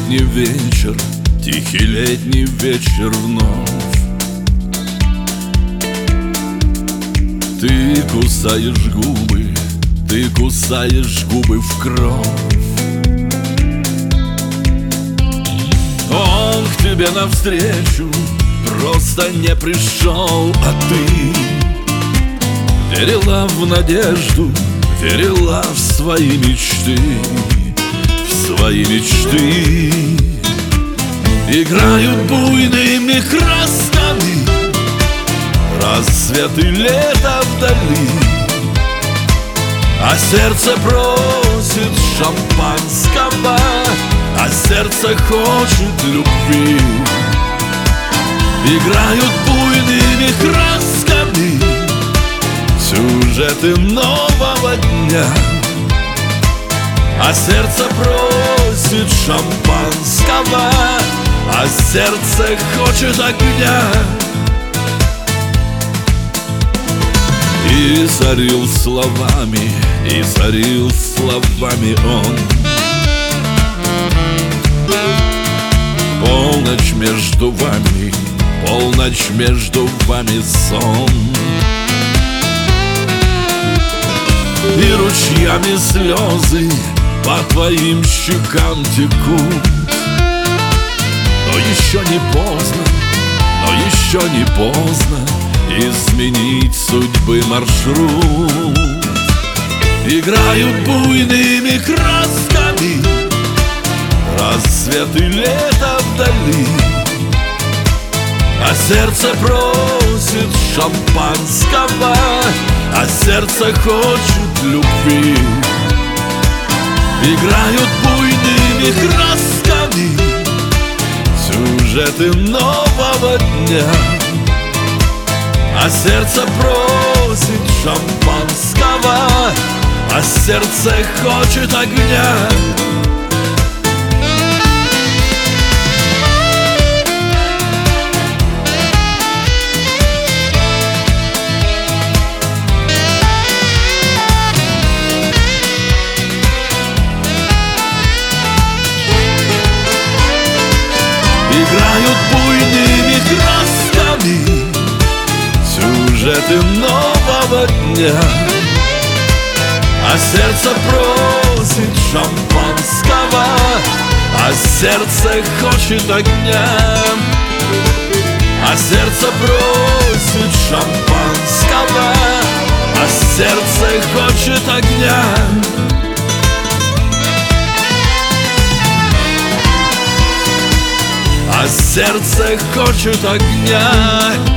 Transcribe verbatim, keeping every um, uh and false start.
летний вечер, тихий летний вечер вновь. Ты кусаешь губы, ты кусаешь губы в кровь. Он к тебе навстречу просто не пришел, а ты верила в надежду, верила в свои мечты, в свои мечты. Играют буйными красками рассвет и лето вдали, а сердце просит шампанского, а сердце хочет любви. Играют буйными красками сюжеты нового дня, а сердце просит шампанского, а сердце хочет огня. И зарил словами, и зарил словами он. Полночь между вами, полночь между вами сон. И ручьями слезы по твоим щекам текут. Но еще не поздно, но еще не поздно изменить судьбы маршрут. Играют буйными красками рассвет и лето вдали, а сердце просит шампанского, а сердце хочет любви. Играют буйными красками сюжеты нового дня, а сердце просит шампанского, а сердце хочет огня. Играют буйными красками сюжеты нового дня, а сердце просит шампанского, а сердце хочет огня. А сердце просит шампанского, а сердце хочет огня. А сердце хочет огня.